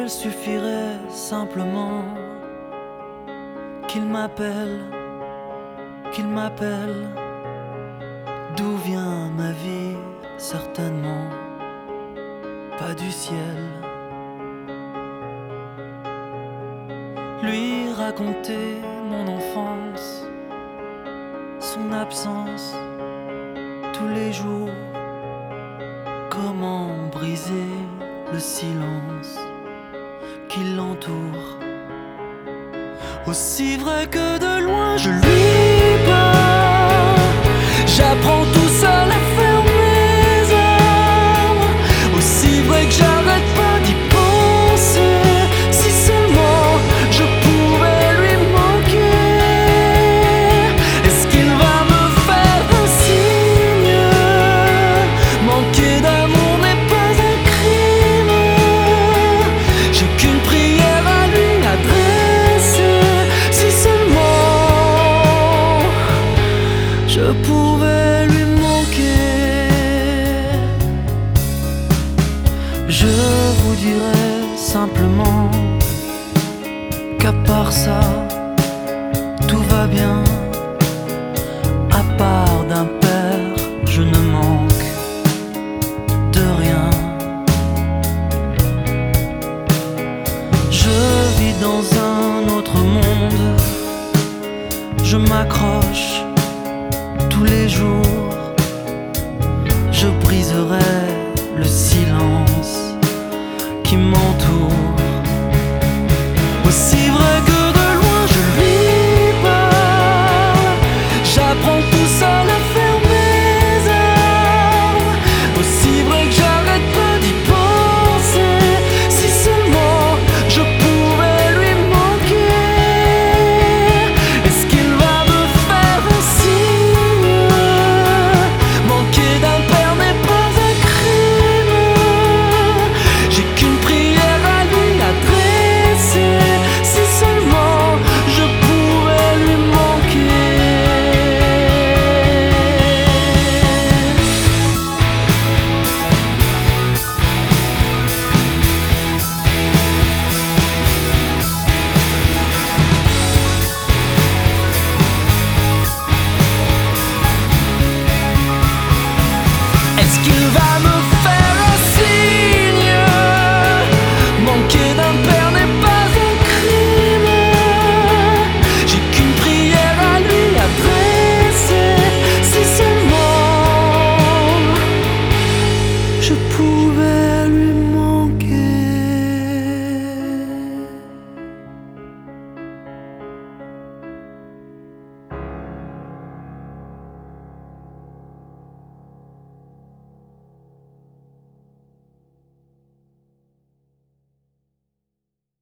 il suffirait simplement qu'il m'appelle, qu'il m'appelle. D'où vient ma vie? Certainement pas du ciel. Lui raconter mon enfance, son absence tous les jours. Comment briser le silence qui l'entoure? Aussi vrai que de loin je lui parle, j'apprends tout seul à faire mes armes. Aussi vrai que j'arrête pas d'y penser. Si seulement je pouvais lui manquer. Est-ce qu'il va me faire un signe? Manquer d'amour n'est pas un crime. J'ai qu'une prière à lui adresser. Si seulement je pouvais lui manquer. Je vous dirais simplement qu'à part ça, tout va bien. À part d'un père, je ne manque de rien. Je vis dans un autre monde. Je m'accroche tous les jours. Je briserai le silence qui m'entoure. Aussi vrai que de loin je lui parle, j'apprends tout seul à faire mes armes. Aussi vrai que j'arrête pas d'y penser. Si seulement je pouvais lui manquer. Est-ce qu'il va me faire un signe? Manquer d'un père n'est pas un crime. J'ai qu'une prière à lui adresser. Si seulement je pouvais lui manquer. Est-ce qu'il va me faire un signe? Manquer d'un père n'est pas un crime. J'ai qu'une prière à lui adresser. Si seulement je pouvais lui